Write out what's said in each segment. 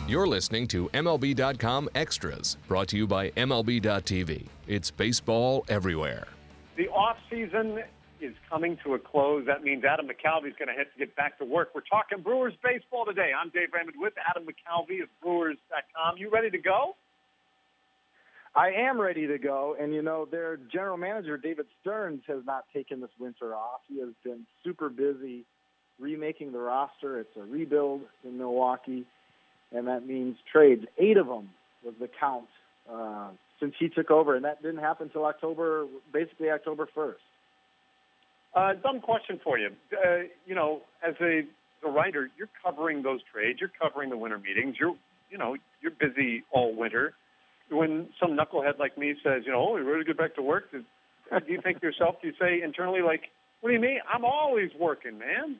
You're listening to MLB.com Extras, brought to you by MLB.tv. It's baseball everywhere. The off-season is coming to a close. That means Adam McCalvy's going to have to get back to work. We're talking Brewers baseball today. I'm Dave Raymond with Adam McCalvy of Brewers.com. You ready to go? I am ready to go, and their general manager, David Stearns, has not taken this winter off. He has been super busy remaking the roster. It's a rebuild in Milwaukee, and that means trades. 8 of them was the count since he took over, and that didn't happen until basically October 1st. Dumb question for you. As a writer, you're covering those trades. You're covering the winter meetings. You're busy all winter. When some knucklehead like me says, you're ready to get back to work, do you think to yourself, do you say internally, like, what do you mean? I'm always working, man.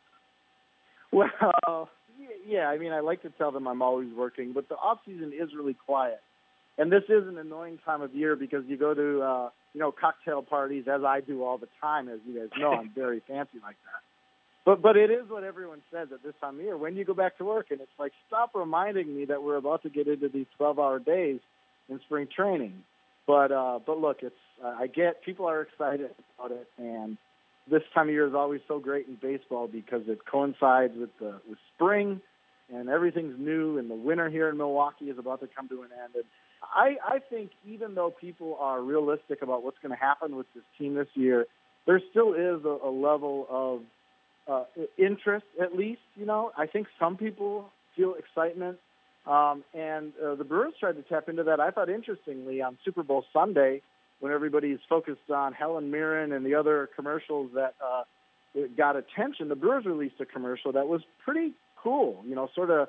Well, yeah, I like to tell them I'm always working, but the off-season is really quiet. And this is an annoying time of year because you go to, cocktail parties, as I do all the time, as you guys know. I'm very fancy like that. But it is what everyone says at this time of year. When you go back to work, and it's like, stop reminding me that we're about to get into these 12-hour days in spring training. But look, I get people are excited about it, and this time of year is always so great in baseball because it coincides with spring, and everything's new, and the winter here in Milwaukee is about to come to an end. And I think even though people are realistic about what's going to happen with this team this year, there still is a level of interest, at least. I think some people feel excitement, and the Brewers tried to tap into that. I thought, interestingly, on Super Bowl Sunday, when everybody's focused on Helen Mirren and the other commercials that got attention, the Brewers released a commercial that was pretty cool, sort of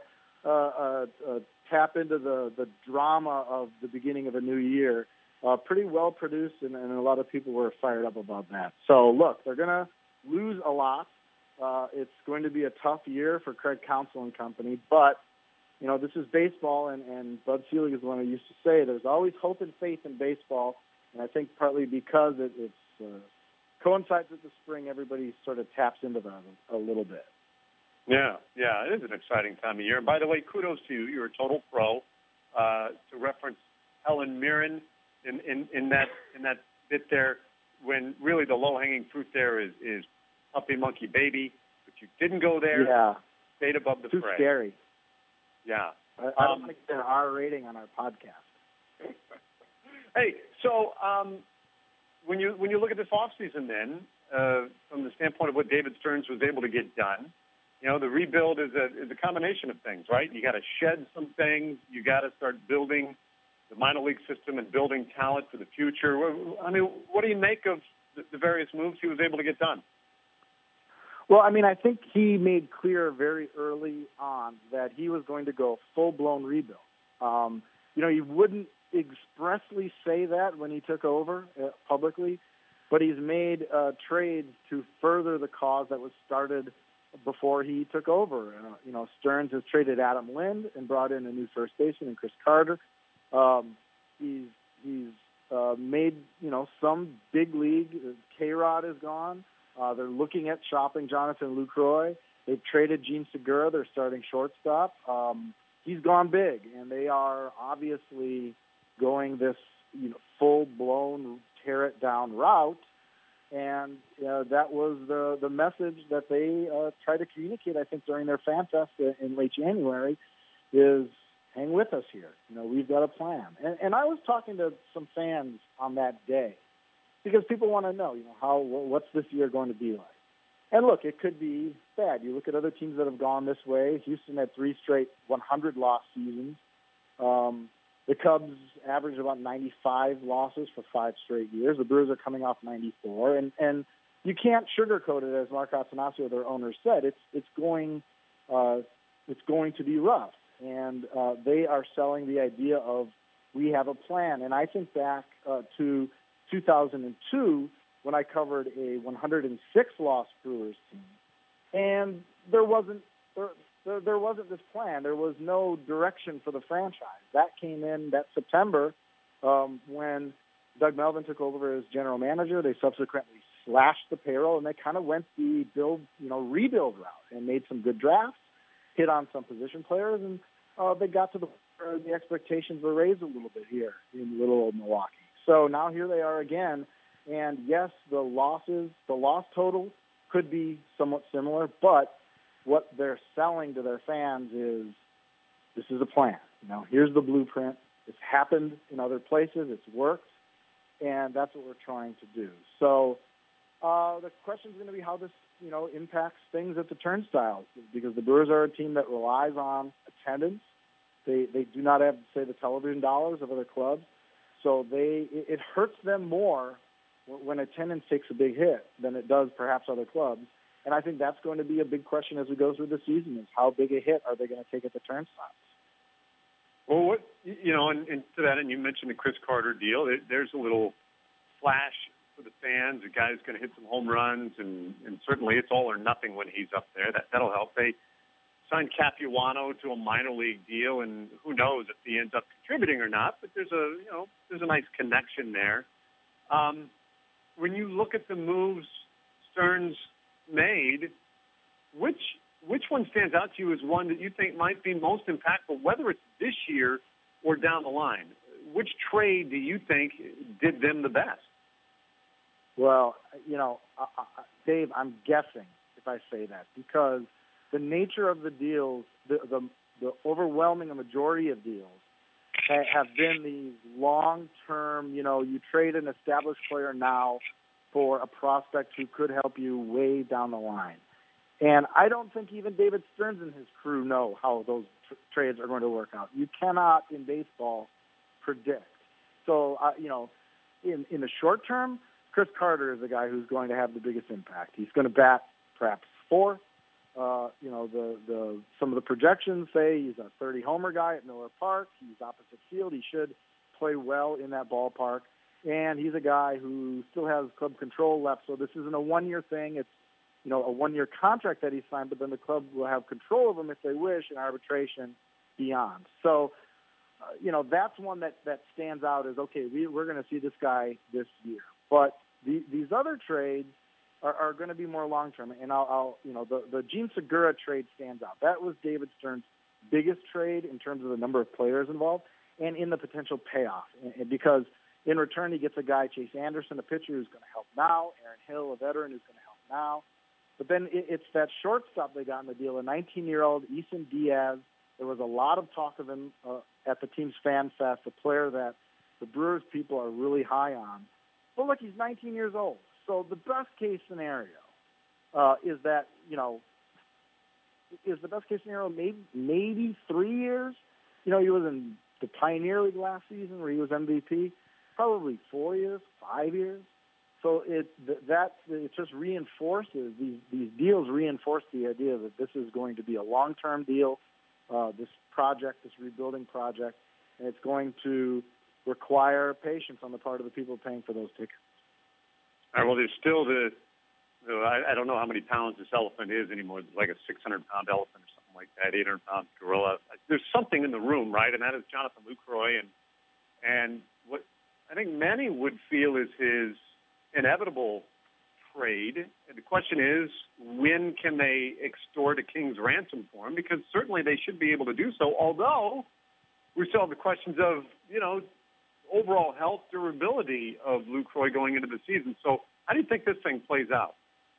tap into the drama of the beginning of a new year. Pretty well produced, and a lot of people were fired up about that. So, look, they're going to lose a lot. It's going to be a tough year for Craig Counsell and company, but this is baseball, and Bud Selig is one who used to say there's always hope and faith in baseball, and I think partly because it coincides with the spring, everybody sort of taps into that a little bit. Yeah, it is an exciting time of year. And by the way, kudos to you. You're a total pro. To reference Helen Mirren in that bit there, when really the low-hanging fruit there is Puppy Monkey Baby, but you didn't go there. Yeah. Stayed above the fray. Too scary. Yeah. I don't think there's an R rating on our podcast. Hey, so when you look at this offseason then, from the standpoint of what David Stearns was able to get done, the rebuild is a combination of things, right? You got to shed some things. You got to start building the minor league system and building talent for the future. What do you make of the various moves he was able to get done? Well, I think he made clear very early on that he was going to go full-blown rebuild. He wouldn't expressly say that when he took over publicly, but he's made trades to further the cause that was started before he took over. Stearns has traded Adam Lind and brought in a new first baseman and Chris Carter. He's made, some big league. K-Rod is gone. They're looking at shopping Jonathan Lucroy. They've traded Gene Segura, their starting shortstop. He's gone big, and they are obviously going this full-blown tear-it-down route. And that was the message that they tried to communicate, I think, during their Fan Fest in late January, is hang with us here. We've got a plan. And I was talking to some fans on that day because people want to know, what's this year going to be like? And look, it could be bad. You look at other teams that have gone this way. Houston had 3 straight 100-loss seasons. The Cubs averaged about 95 losses for 5 straight years. The Brewers are coming off 94, and you can't sugarcoat it, as Mark Attanasio, their owner, said. It's going to be rough, and they are selling the idea of we have a plan. And I think back to 2002 when I covered a 106-loss Brewers team, and there wasn't this plan. There was no direction for the franchise. That came in that September when Doug Melvin took over as general manager. They subsequently slashed the payroll, and they kind of went the rebuild route and made some good drafts, hit on some position players, and they got to the expectations were raised a little bit here in little old Milwaukee. So now here they are again, and yes, the loss total could be somewhat similar, but what they're selling to their fans is this is a plan. Here's the blueprint. It's happened in other places. It's worked, and that's what we're trying to do. So the question is going to be how this impacts things at the turnstiles, because the Brewers are a team that relies on attendance. They do not have, say, the television dollars of other clubs. So it hurts them more when attendance takes a big hit than it does perhaps other clubs. And I think that's going to be a big question as we go through the season, is how big a hit are they going to take at the turnstiles? Well, and to that, and you mentioned the Chris Carter deal, there's a little flash for the fans. The guy's going to hit some home runs, and certainly it's all or nothing when he's up there. That'll help. They signed Capuano to a minor league deal, and who knows if he ends up contributing or not, but there's a nice connection there. When you look at the moves Stearns made, which one stands out to you as one that you think might be most impactful, whether it's this year or down the line? Which trade do you think did them the best? Well, Dave, I'm guessing if I say that, because the nature of the deals, the overwhelming majority of deals have been these long-term, you trade an established player now for a prospect who could help you way down the line. And I don't think even David Stearns and his crew know how those trades are going to work out. You cannot, in baseball, predict. So, in the short term, Chris Carter is the guy who's going to have the biggest impact. He's going to bat perhaps fourth. Some of the projections say he's a 30-homer guy at Miller Park. He's opposite field. He should play well in that ballpark. And he's a guy who still has club control left. So this isn't a one-year thing. It's a one-year contract that he signed, but then the club will have control of him if they wish in arbitration beyond. So, that's one that stands out as, okay, we're going to see this guy this year. But these other trades are going to be more long-term. And the Gene Segura trade stands out. That was David Stearns' biggest trade in terms of the number of players involved and in the potential payoff. And because in return, he gets a guy, Chase Anderson, a pitcher who's going to help now, Aaron Hill, a veteran who's going to help now. But then it's that shortstop they got in the deal, a 19-year-old Isan Diaz. There was a lot of talk of him at the team's fan fest, a player that the Brewers people are really high on. But look, he's 19 years old. So the best case scenario is that, is the best case scenario maybe 3 years? He was in the Pioneer League last season where he was MVP. Probably 4 years, 5 years. So it just reinforces, these deals reinforce the idea that this is going to be a long-term deal, this rebuilding project, and it's going to require patience on the part of the people paying for those tickets. All right, well, there's still I don't know how many pounds this elephant is anymore. It's like a 600-pound elephant or something like that, 800-pound gorilla. There's something in the room, right, and that is Jonathan Lucroy, and what I think many would feel is his inevitable trade. And the question is, when can they extort a king's ransom for him? Because certainly they should be able to do so, although we still have the questions of, overall health, durability of Lucroy going into the season. So how do you think this thing plays out?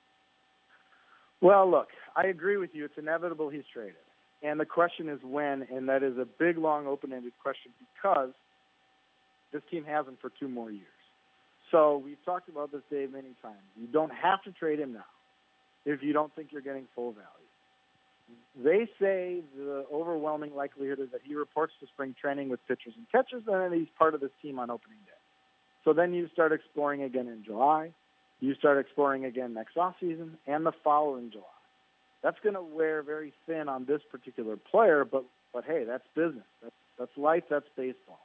Well, look, I agree with you. It's inevitable he's traded. And the question is when, and that is a big, long, open-ended question because this team has him for 2 more years. So we've talked about this, Dave, many times. You don't have to trade him now if you don't think you're getting full value. They say the overwhelming likelihood is that he reports to spring training with pitchers and catchers, and then he's part of this team on opening day. So then you start exploring again in July. You start exploring again next offseason and the following July. That's going to wear very thin on this particular player, but hey, that's business. That's life. That's baseball.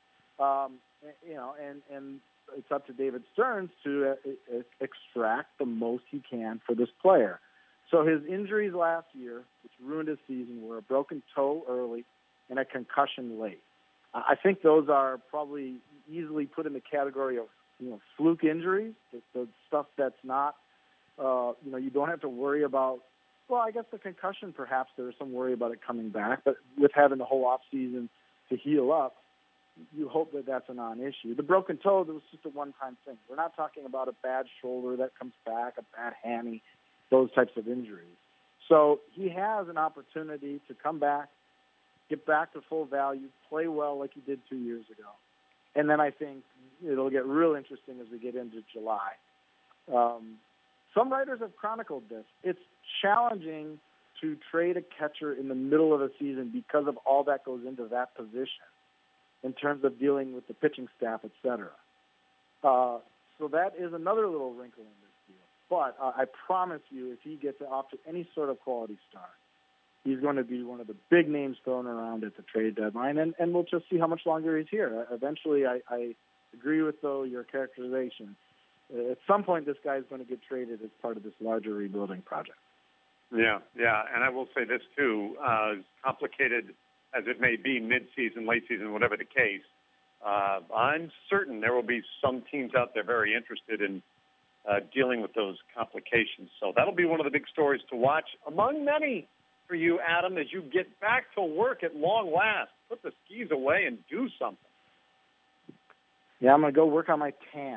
And it's up to David Stearns to extract the most he can for this player. So his injuries last year, which ruined his season, were a broken toe early and a concussion late. I think those are probably easily put in the category of fluke injuries, the stuff that's not, you don't have to worry about Well, I guess the concussion, perhaps there was some worry about it coming back, but with having the whole offseason to heal up, you hope that that's a non-issue. The broken toe, that was just a one-time thing. We're not talking about a bad shoulder that comes back, a bad hammy, those types of injuries. So he has an opportunity to come back, get back to full value, play well like he did 2 years ago. And then I think it'll get real interesting as we get into July. Some writers have chronicled this. It's challenging to trade a catcher in the middle of a season because of all that goes into that position in terms of dealing with the pitching staff, et cetera. So that is another little wrinkle in this deal. But I promise you, if he gets off to any sort of quality start, he's going to be one of the big names thrown around at the trade deadline, and we'll just see how much longer he's here. Eventually, I agree with, though, your characterization. At some point, this guy is going to get traded as part of this larger rebuilding project. Yeah, and I will say this, too, as complicated as it may be mid-season, late season, whatever the case, I'm certain there will be some teams out there very interested in dealing with those complications. So that'll be one of the big stories to watch, among many for you, Adam, as you get back to work at long last. Put the skis away and do something. Yeah, I'm going to go work on my tan.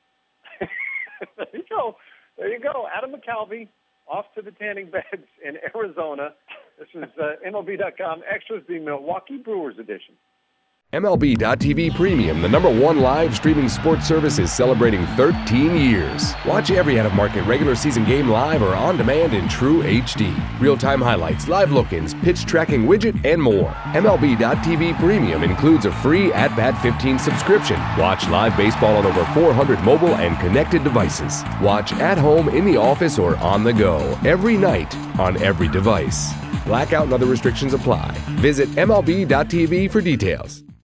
There you go. Adam McCalvy off to the tanning beds in Arizona. This is MLB.com Extras, the Milwaukee Brewers edition. MLB.tv Premium, the #1 live streaming sports service, is celebrating 13 years. Watch every out-of-market regular season game live or on demand in true HD. Real-time highlights, live look-ins, pitch tracking widget, and more. MLB.tv Premium includes a free At-Bat 15 subscription. Watch live baseball on over 400 mobile and connected devices. Watch at home, in the office, or on the go, every night, on every device. Blackout and other restrictions apply. Visit MLB.tv for details.